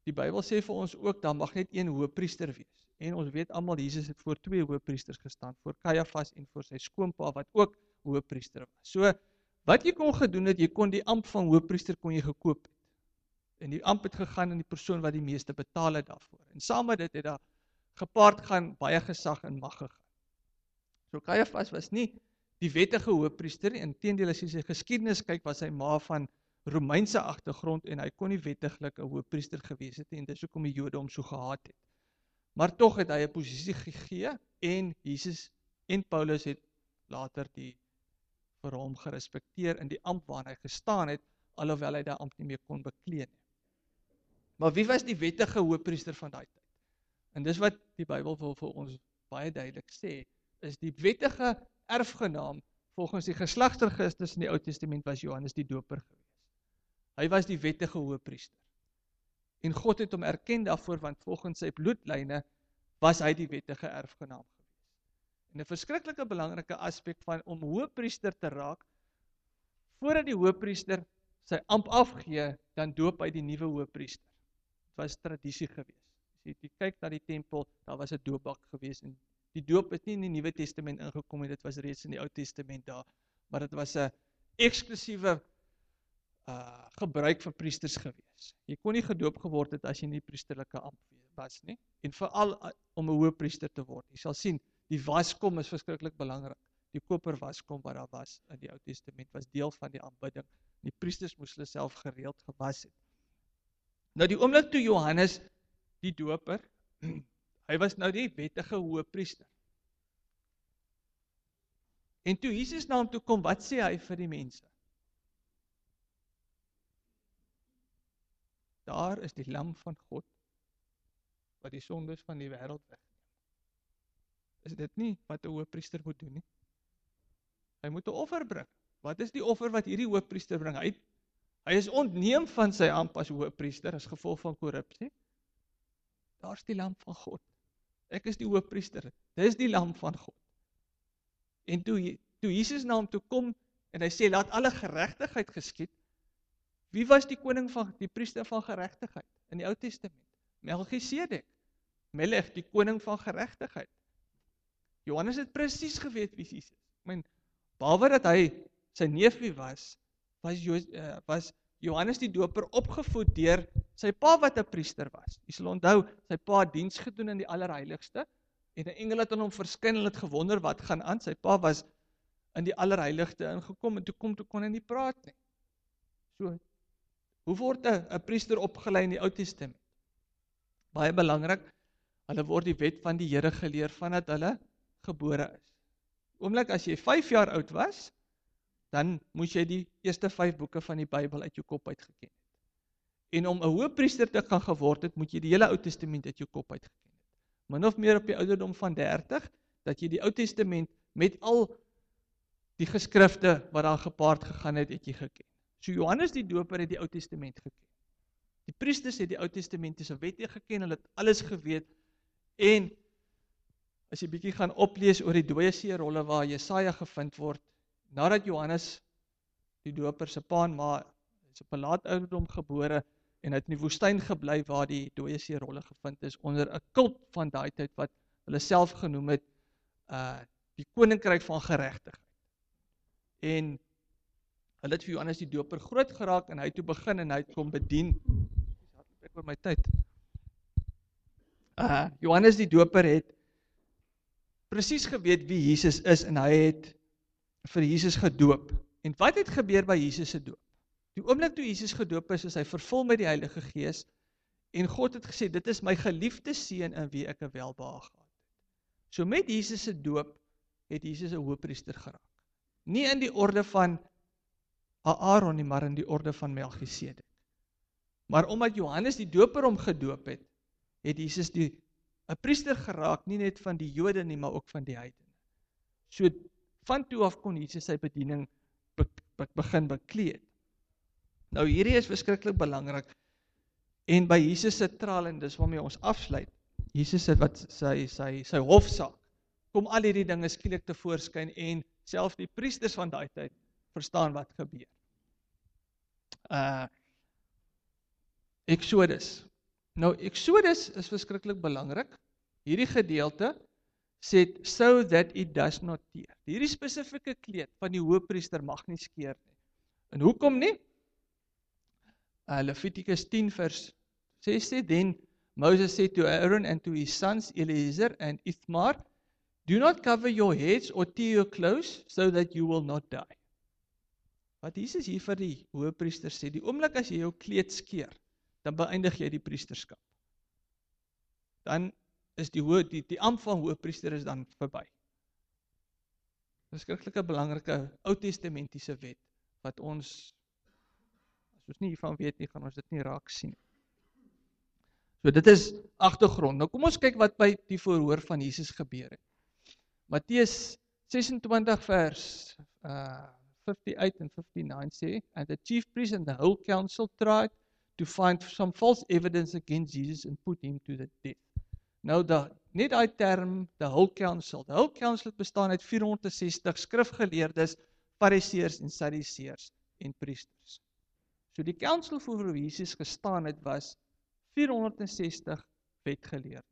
die Bybel sê vir ons ook, daar mag net een hoëpriester wees. En ons weet almal, Jesus het voor twee hoëpriesters gestaan, voor Kajafas en voor sy skoonpa, wat ook hoëpriester was. So, wat jy kon gedoen het, jy kon die ampt van hoëpriester kon jy gekoop het. En die ampt het gegaan aan die persoon wat die meeste betaal het daarvoor. En saam met dit het daar gepaard gaan baie gesag en mag gegaan. So Kajafas was nie die wettige hoëpriester, inteendeel as jy sy geskiedenis kyk, was sy ma van Romeinse agtergrond en hy kon nie wettiglik 'n hoëpriester gewees het en dis hoekom die Jode hom so gehaat het. Maar tog het hy 'n posisie gegee en Jesus en Paulus het later die vir hom gerespekteer in die ampt waarin hy gestaan het, alhoewel hy daai ampt nie meer kon beklee nie. Maar wie was die wettige hoëpriester van daai tyd? En dis wat die Bybel wil vir ons baie duidelik sê, is die wettige erfgenaam volgens die geslagsregisters in die Ou Testament was Johannes die Doper gewees. Hy was die wettige hoëpriester. En God het hom erken daarvoor, want volgens sy bloedlyne was hy die wettige erfgenaam gewees. En 'n verskriklike belangrike aspek van om hoëpriester te raak, voordat die hoëpriester sy ampt afgee, dan doop hy die nuwe hoëpriester. Dit was tradisie gewees. As jy kyk na die tempel, daar was 'n doopbak gewees en die doop het nie in die Nuwe Testament ingekom en dit was reeds in die Ou Testament daar, maar dit was 'n eksklusiewe uh, gebruik vir priesters gewees. Jy kon nie gedoop geword het as jy nie priesterlike ampt was nie, en veral uh, om 'n hoëpriester te word. Jy sal sien, die waskom is verskriklik belangrik. Die koper waskom wat daar was in die Ou Testament was deel van die aanbidding. Die priesters moes hulle self gereeld gewas het. Nou die oomblik toe Johannes die doper, hy was nou die wettige hoëpriester. En toe Jesus na hom toe kom, wat sê hy vir die mense? Daar is die lam van God, wat die sondes van die wêreld wegneem. Is dit nie wat 'n hoëpriester moet doen nie? Hy moet 'n offer bring. Wat is die offer wat hierdie hoëpriester bring? Hy, hy is ontneem van sy ampt as hoëpriester as gevolg van korrupsie. Daar's die lam van God. Ek is die hoëpriester. Dis die lam van God. En toe, toe Jesus na hom toe kom en hy sê, laat alle geregtigheid geskied. Wie was die koning van die priester van geregtigheid in die Ou Testament? Melchisedek. Melech, die koning van geregtigheid. Johannes het presies geweet wie Jesus is. Ek meen, behalwe dat hy sy neefie was, was, Jo, uh, was Johannes die Doper opgevoed deur sy pa wat 'n priester was. Jy sal onthou, sy pa het diens gedoen in die allerheiligste, en 'n engel het aan hom verskyn en het gewonder wat gaan aan. Sy pa was in die allerheiligste ingekom en toe kom toe kon hy nie praat nie. So, hoe word 'n priester opgelei in die Ou Testament? Baie belangrik, hulle word die wet van die Here geleer vandat hulle gebore is. Oomblik as jy vyf jaar oud was, dan moes jy die eerste vyf boeke van die Bybel uit jou kop uitgeken het. En om 'n hoëpriester te kan geword het, moet jy die hele Ou Testament uit jou kop uitgeken het. Min of meer op die ouderdom van dertig, dat jy die Ou Testament met al die geskrifte wat daar gepaard gegaan het, het jy geken. So Johannes die Doper het die Ou Testament geken. Die priesters het die Ou Testament se wette geken, hulle het alles geweet, en as jy bietjie gaan oplees oor die dooie seerolle waar Jesaja gevind word, nadat Johannes die Doper se pa en ma is op 'n laat ouderdom gebore en het in die woestyn gebly waar die dooie seerolle gevind is onder 'n kult van daai tyd wat hulle self genoem het uh die koninkryk van geregtigheid. En hulle het vir Johannes die Doper groot geraak en hy het toe begin en hy het kom bedien. Ek oor my tyd. Uh Johannes die Doper het presies geweet wie Jesus is en hy het vir Jesus gedoop. En wat het gebeur by Jesus se doop? Die oomblik toe Jesus gedoop is, is hy vervul met die Heilige Gees en God het gesê, dit is my geliefde seun in wie ek 'n welbehaag gehad het. So met Jesus se doop het Jesus 'n hoëpriester geraak. Nie in die orde van Aaron nie, maar in die orde van Melchisedek. Maar omdat Johannes die Doper hom gedoop het, het Jesus die 'n priester geraak, nie net van die Jode nie, maar ook van die heidene. So van toe af kon Jesus sy bediening be, be, begin bekleed. Nou hierdie is verskriklik belangrik, en by Jesus se traal, en dis waarmee ons afsluit, Jesus se wat sy, sy, sy hofsaak, kom al hierdie dinge skielik te voorskyn, en selfs die priesters van daai tyd verstaan wat gebeur. Uh, Exodus, Nou, Exodus is verskriklik belangrik. Hierdie gedeelte sê, so that it does not tear. Hierdie spesifieke kleed van die hoëpriester mag nie skeer nie. En hoekom nie? Uh, Levitikus ten vers ses sê, then Moses said to Aaron and to his sons Eleazar and Ithamar, do not cover your heads or tear your clothes, so that you will not die. Wat Jesus hier vir die hoëpriester sê, die oomblik as jy jou kleed skeer, dan beëindig jy die priesterskap. Dan is die, hoë, die, die ampt van hoëpriester is dan verby. Dit is skrikkelike belangrike Oud-testamentiese wet, wat ons, as ons nie hiervan weet nie, gaan ons dit nie raak sien. So dit is agtergrond. Nou kom ons kyk wat by die verhoor van Jesus gebeur het. Matteus ses-en-twintig vers uh, fifty-eight and fifty-nine sê, and the chief priest and the whole council tried to find some false evidence against Jesus and put him to the death. Nou, da, net daai term, the whole council, the whole council bestaan uit four hundred sixty skrifgeleerdes, fariseërs en sadduseërs en priesters. So die council voor wie Jesus gestaan het, was four hundred sixty wetgeleerdes.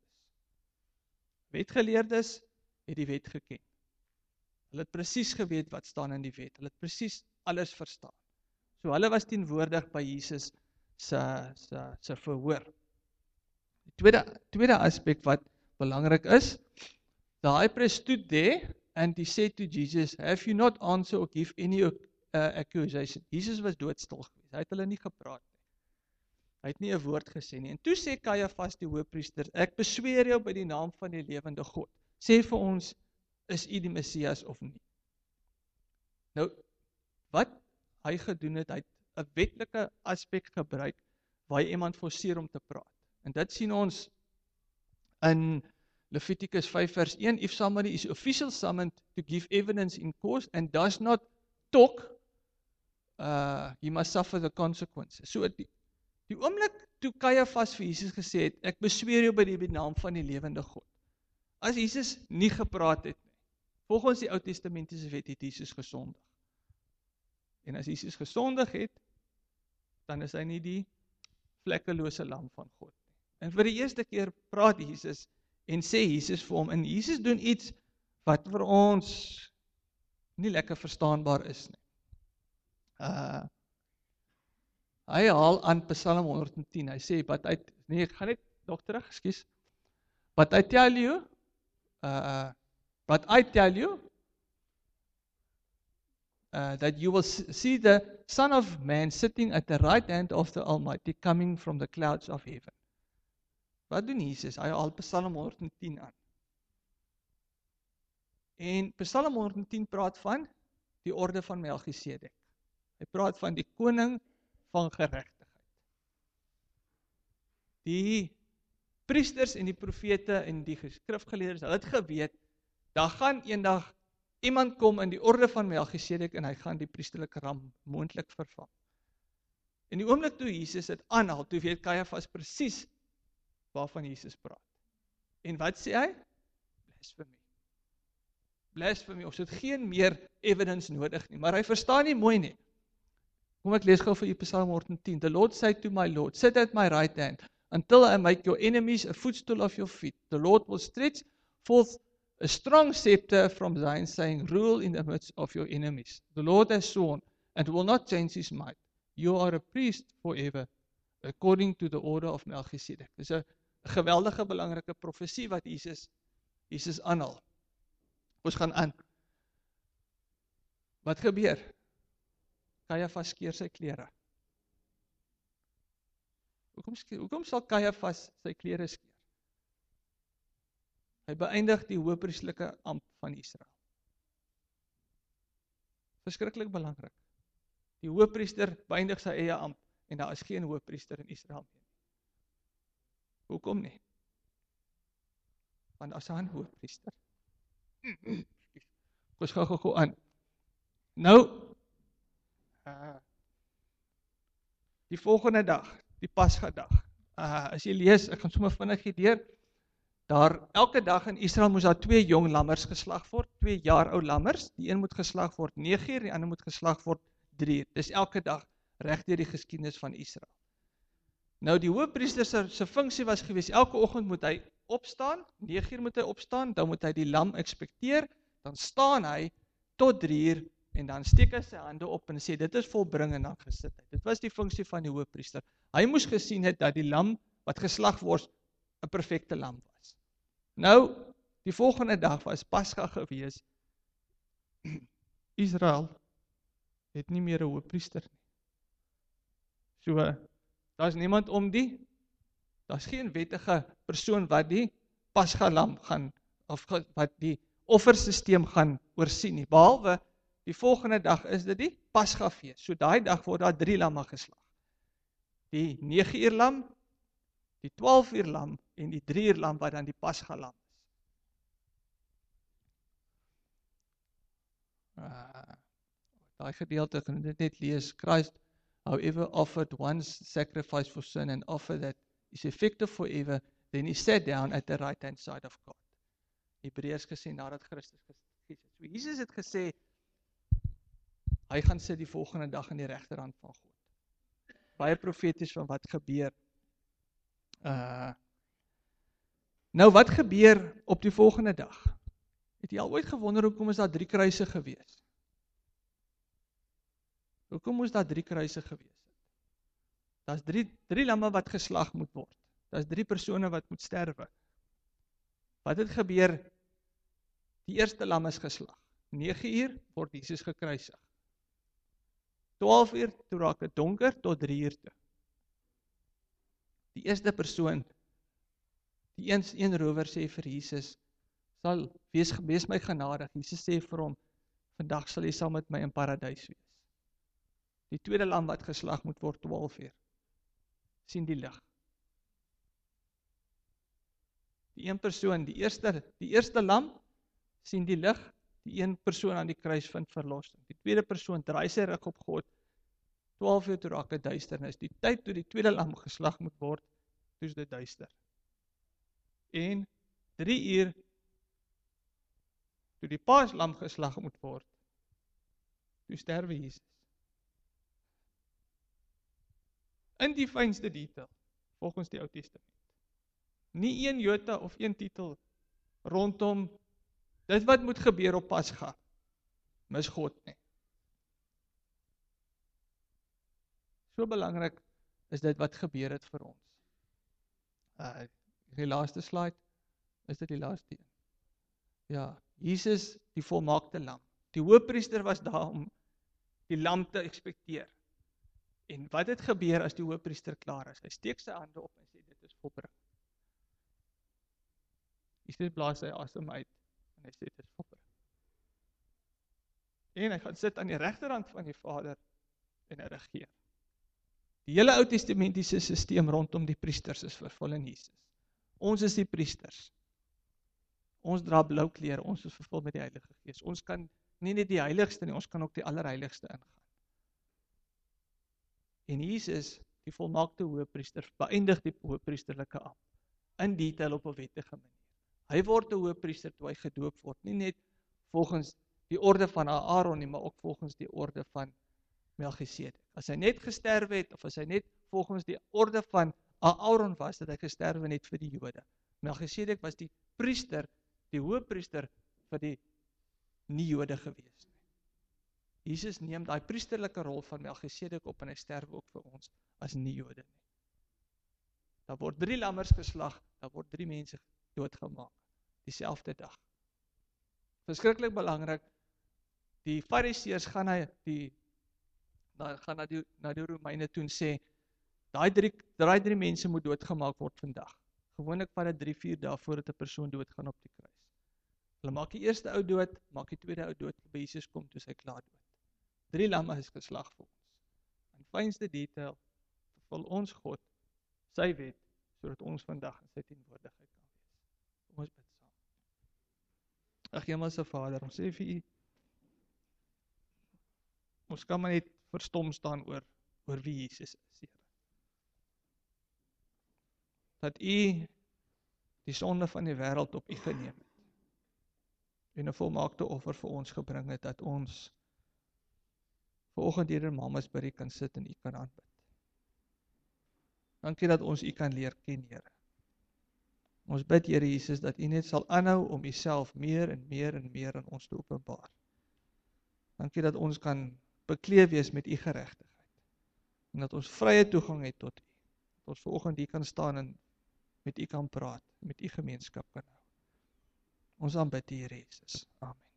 Wetgeleerdes het die wet geken. Hulle het presies geweet wat staan in die wet. Hulle het presies alles verstaan. So hulle was teenwoordig by Jesus se se se verhoor. Die tweede tweede aspek wat belangrik is, the high priest stood there and he said to Jesus, have you not answered or give any uh, accusation? Jesus was doodstil geweest. Hy het hulle nie gepraat nie. Hy het nie 'n woord gesê nie. En toe sê Kajafas die hoëpriester, ek besweer jou by die naam van die lewende God. Sê vir ons, is u die Messias of nie? Nou, wat hy gedoen het, hy het 'n wetlike aspek gebruik, waar hy iemand forceer om te praat. En dit sien ons in Levitikus five vers one, if somebody is officially summoned to give evidence in court and does not talk, uh, he must suffer the consequences. So die, die oomblik toe Kajafas vir Jesus gesê het, ek besweer jou by die naam van die lewende God. As Jesus nie gepraat het nie, volgens die Oud-testamentiese wet het Jesus gesondig. En as Jesus gesondig het, dan is hy nie die vlekkelose lam van God nie. En vir die eerste keer praat Jesus en sê Jesus vir hom, en Jesus doen iets wat vir ons nie lekker verstaanbaar is nie. Uh, hy haal aan Psalm one ten, hy sê, but I, nee, ek gaan net nog terug, excuse, but I tell you, uh, but I tell you, uh, that you will see the Son of Man sitting at the right hand of the Almighty, coming from the clouds of heaven. Wat doen Jesus? Hy haal Psalm one ten aan. En Psalm one ten praat van die orde van Melchisedek. Hy praat van die koning van geregtigheid. Die priesters en die profete en die skrifgeleerdes, hulle het geweet, daar gaan eendag iemand kom in die orde van Melchisedek en hy gaan die priesterlike ram moontlik vervang. En die oomblik toe Jesus dit aanhaal, toe weet Kajafas presies waarvan Jesus praat. En wat sê hy? Blasphemy. Blasphemy, ons het geen meer evidence nodig nie, maar hy verstaan nie mooi nie. Kom ek lees gou vir u Psalm one ten. The Lord said to my Lord, sit at my right hand, until I make your enemies a footstool of your feet. The Lord will stretch forth a strong scepter from Zion, saying, rule in the midst of your enemies. The Lord has sworn, and will not change his mind. You are a priest forever, according to the order of Melchisedek. Dis 'n geweldige belangrike profesie wat Jesus, Jesus aanhaal. Ons gaan aan. Wat gebeur? Kajafas skeer sy klere. Hoekom, hoekom sal Kajafas sy klere skeer? Hy beëindig die hoëpriesterlike ampt van Israel. Verskriklik belangrik. Die hoëpriester beëindig sy eie ampt, en daar is geen hoëpriester in Israel meer. Hoekom nie? Want as hy 'n hoëpriester. Ons gaan gou gou aan. Nou, uh, die volgende dag, die Pasga dag, uh, as jy lees, ek gaan sommer vinnig deur, daar, elke dag in Israel moes daar twee jong lammers geslag word, twee jaar oud lammers, die een moet geslag word nege uur, die ander moet geslag word drie uur. Dis elke dag reg deur die geskiedenis van Israel. Nou die hoëpriester se se funksie was gewees, elke oggend moet hy opstaan, nege uur moet hy opstaan, dan moet hy die lam inspekteer, dan staan hy tot drie uur, en dan steek hy sy hande op en sê, dit is volbring en dan gesit hy. Dit was die funksie van die hoëpriester. Hy moes gesien het dat die lam wat geslag word, 'n perfekte lam was. Nou, die volgende dag was Pasga gewees, Israel het nie meer 'n hoëpriester nie. So, daar is niemand om die, daar is geen wettige persoon wat die Pasga lam gaan, of wat die offersysteem gaan oorsien nie, behalwe die volgende dag is dit die Pasga fees. So daai dag word daar drie lamme geslag. Die nege uur lam, die twaalf uur lam en die drie uur lam wat dan die Pasga lam is. Uh, daai gedeelte kan dit net lees. Christ, however, offered one sacrifice for sin and offer that is effective forever, then he sat down at the right hand side of God. Hebreërs gesê nadat Christus geskiet het. So Jesus het gesê, hy gaan sit die volgende dag in die regterhand van God. Baie profeties van wat gebeur. Uh, nou wat gebeur op die volgende dag? Het jy al ooit gewonder, hoekom is daar drie kruise gewees? Hoekom moes daar drie kruise gewees het? Daar is drie, drie lamme wat geslag moet word. Daar is drie persone wat moet sterwe. Wat het gebeur? Die eerste lam is geslag. nege uur word Jesus gekruisig. twaalf uur, toe raak het donker, tot drie uur toe. Die eerste persoon, die een, een rower sê vir Jesus, sal, wees, wees my genadig. Jesus sê vir hom, vandag sal jy saam met my in paradys wees. Die tweede lam wat geslag moet word, twaalf uur, sien die lig. Die een persoon, die eerste, die eerste lam, sien die lig, die een persoon aan die kruis vind verlossing. Die tweede persoon draai sy rug op God, twaalf uur toe raak het duisternis. Die tyd toe die tweede lam geslag moet word, toe is dit duister. En drie uur, toe die paaslam geslag moet word, toe sterwe Jesus. In die fynste detail, volgens die Ou Testament. Nie een jota of een titel rondom dit wat moet gebeur op Pasga, mis God nie. So belangrik is dit wat gebeur het vir ons. Uh, die laaste slide, is dit die laaste een? Ja, Jesus, die volmaakte lam. Die hoëpriester was daar om die lam te inspekteer. En wat het gebeur as die hoëpriester klaar is? Hy steek sy hande op en sê, dit is volbring. Jesus blaas sy asem uit, en hy sê, dit is volbring. En hy gaan sit aan die regterhand van die Vader, en hy regeer. Die hele Ou Testamentiese sisteem rondom die priesters is vervul in Jesus. Ons is die priesters. Ons dra blou klere, ons is vervul met die Heilige Gees. Ons kan nie net die heiligste nie, ons kan ook die allerheiligste ingaan. En Jesus, die volmaakte hoëpriester, beëindig die hoëpriesterlike ampt, in detail op 'n wettige manier. Hy word 'n hoëpriester toe hy gedoop word, nie net volgens die orde van Aaron nie, maar ook volgens die orde van Melchisedek. As hy net gesterwe het, of as hy net volgens die orde van Aaron was, dat hy gesterwe net vir die Jode. Melchisedek was die priester, die hoëpriester vir die nie-Jode gewees. Jesus neem daai priesterlike rol van Melchisedek op en hy sterwe ook vir ons as nie-Jode nie. Daar word drie lammers geslag, daar word drie mense doodgemaak, dieselfde dag. Verskriklik belangrik, die Fariseërs gaan na die, na, gaan na die, na die Romeine toe en sê, daai drie, daai drie mense moet doodgemaak word vandag. Gewoonlik vat dit drie, vier dae voordat 'n persoon doodgaan op die kruis. Hulle maak die eerste ou dood, maak die tweede ou dood, by Jesus kom toe sy klaar dood. Drie lamme is geslag vir ons. In fynste detail vervul ons God sy wet, sodat ons vandag in sy teenwoordigheid kan wees. Kom ons bid saam. Ag Hemelse Vader, ons sê vir U, ons kan maar net verstom staan oor, oor wie Jesus is, Here. Dat U die sonde van die wêreld op U geneem het, en 'n volmaakte offer vir ons gebring het, dat ons vanoggend hier in Mamasbury kan sit en U kan aanbid. Dankie dat ons U kan leer ken, Here. Ons bid, Here Jesus, dat U net sal aanhou om Uself meer en meer en meer aan ons te openbaar. Dankie dat ons kan bekleed wees met U geregtigheid. En dat ons vrye toegang het tot U. Dat ons vanoggend hier kan staan en met U kan praat, met U gemeenskap kan hou. Ons aanbid U, Here Jesus. Amen.